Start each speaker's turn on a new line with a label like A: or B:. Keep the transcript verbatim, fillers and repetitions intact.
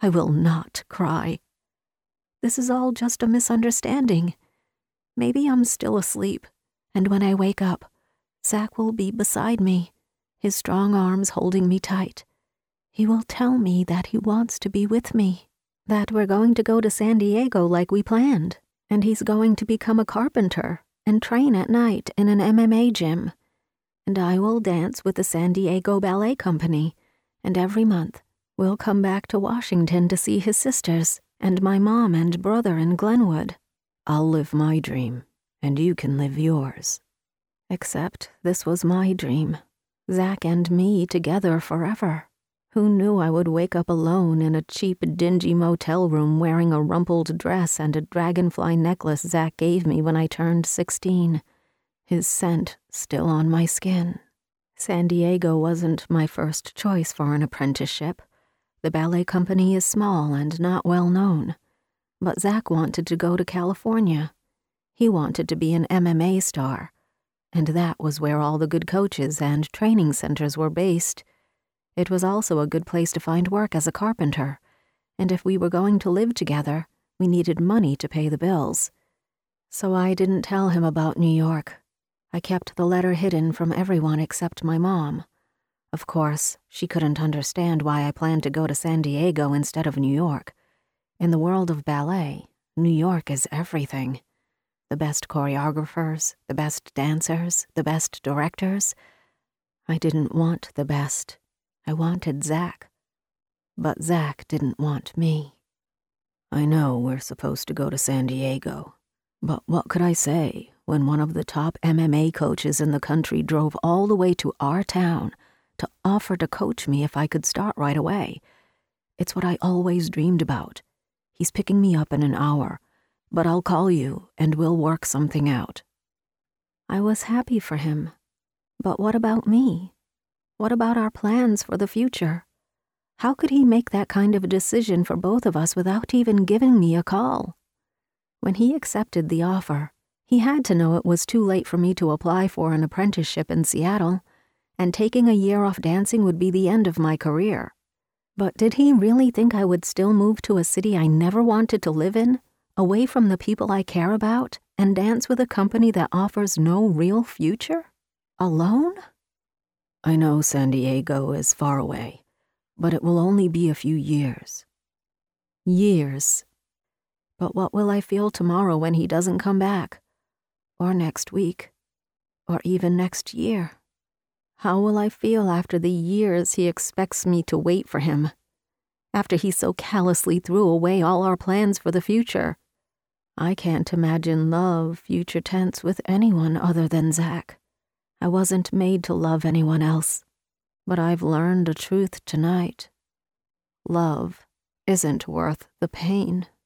A: I will not cry. This is all just a misunderstanding. Maybe I'm still asleep, and when I wake up, Zach will be beside me, his strong arms holding me tight. He will tell me that he wants to be with me, that we're going to go to San Diego like we planned, and he's going to become a carpenter and train at night in an M M A gym. And I will dance with the San Diego Ballet Company, and every month we'll come back to Washington to see his sisters and my mom and brother in Glenwood. I'll live my dream, and you can live yours. Except this was my dream, Zach and me together forever. Who knew I would wake up alone in a cheap, dingy motel room wearing a rumpled dress and a dragonfly necklace Zach gave me when I turned sixteen, his scent still on my skin. San Diego wasn't my first choice for an apprenticeship. The ballet company is small and not well known. But Zach wanted to go to California. He wanted to be an M M A star, and that was where all the good coaches and training centers were based. It was also a good place to find work as a carpenter, and if we were going to live together, we needed money to pay the bills. So I didn't tell him about New York. I kept the letter hidden from everyone except my mom. Of course, she couldn't understand why I planned to go to San Diego instead of New York. In the world of ballet, New York is everything. The best choreographers, the best dancers, the best directors. I didn't want the best. I wanted Zach. But Zach didn't want me. I know we're supposed to go to San Diego, but what could I say when one of the top M M A coaches in the country drove all the way to our town to offer to coach me if I could start right away? It's what I always dreamed about. He's picking me up in an hour, but I'll call you and we'll work something out. I was happy for him. But what about me? What about our plans for the future? How could he make that kind of a decision for both of us without even giving me a call? When he accepted the offer, he had to know it was too late for me to apply for an apprenticeship in Seattle, and taking a year off dancing would be the end of my career. But did he really think I would still move to a city I never wanted to live in, away from the people I care about, and dance with a company that offers no real future? Alone? I know San Diego is far away, but it will only be a few years. Years. But what will I feel tomorrow when he doesn't come back? Or next week? Or even next year? How will I feel after the years he expects me to wait for him? After he so callously threw away all our plans for the future? I can't imagine love, future tense, with anyone other than Zach. I wasn't made to love anyone else, but I've learned a truth tonight. Love isn't worth the pain.